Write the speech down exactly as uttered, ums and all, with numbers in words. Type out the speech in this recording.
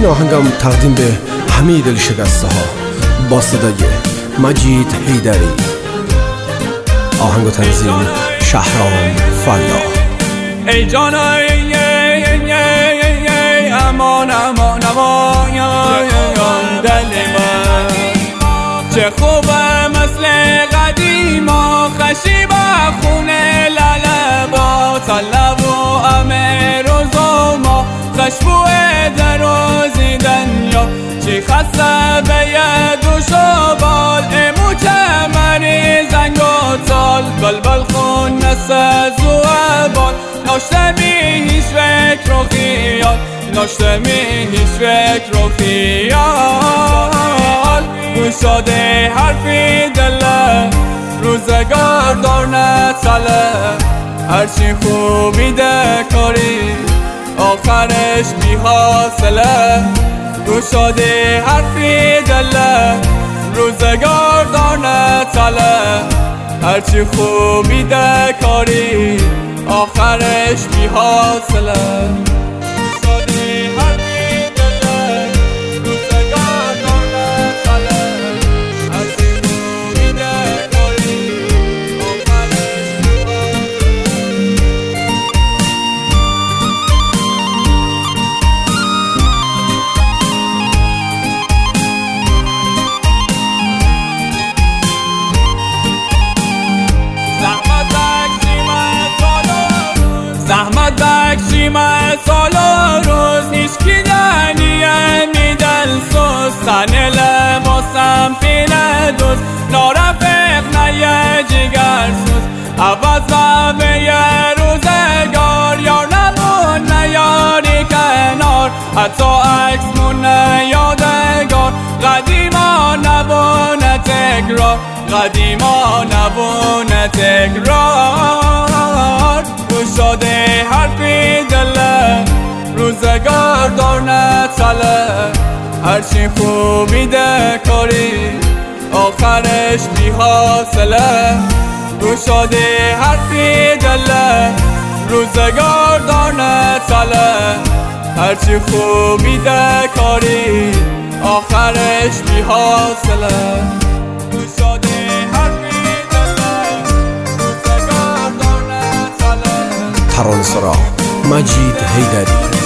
آهنگم تقدیم به همه دل شکسته ها با صدای مجید حیدری. آهنگ و تنظیم شهرام فلا. ای جانای امان امان امان دل من، چه خوبه مثل قدیما، خشی با خونه لالبا، طلب و امر و زما، خشبوه در و زیدنیا، چی خسته به ید و شبال، امو کمری زنگ و تال، بلبل خون نسه زوبال، ناشتمی هیچ فکر و خیال، ناشتمی هیچ فکر و خیال. گوشاده حرفی دله، روزگار دار نتله، هرچی خوبی ده کاری آخرش بی حاصله. گوشاده حرفی دله، روزگار دار نتله، هرچی خوبی ده کاری آخرش بی حاصله. زحمت بکشیم از سال و روز، هیچکی دنیه میدل سوز، تنه لباسم پینه دوز، نارفق نیه جگر سوز، عوض و به یه روزگار، یار نمون نیاری کنار، حتی عکس مون یادگار، قدیما نبونه تکرار، قدیما نبونه تکرار. گوشاده حرفی دله، روزگار دار نتله، هرچی خوبی ده کاری آخرش بی حاصله. گوشاده حرفی دله، روزگار دار نتله، هرچی خوبی ده کاری آخرش بی حاصله. گوشاده ترانه‌سرا مجید حیدری.